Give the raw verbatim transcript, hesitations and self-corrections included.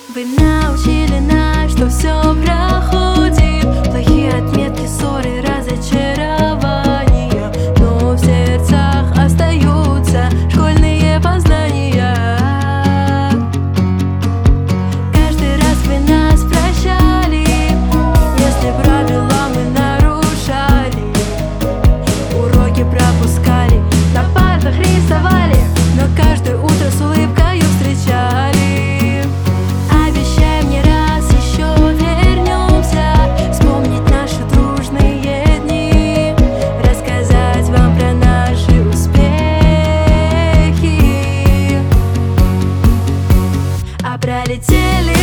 Вы научили нас, что все проходит, плохие отметки, ссоры, разочарования, но в сердцах остаются школьные познания. Каждый раз вы нас прощали, если правила мы нарушали, уроки пропускали, на партах рисовали, но каждое утро с улыбкой встречали. Пролетели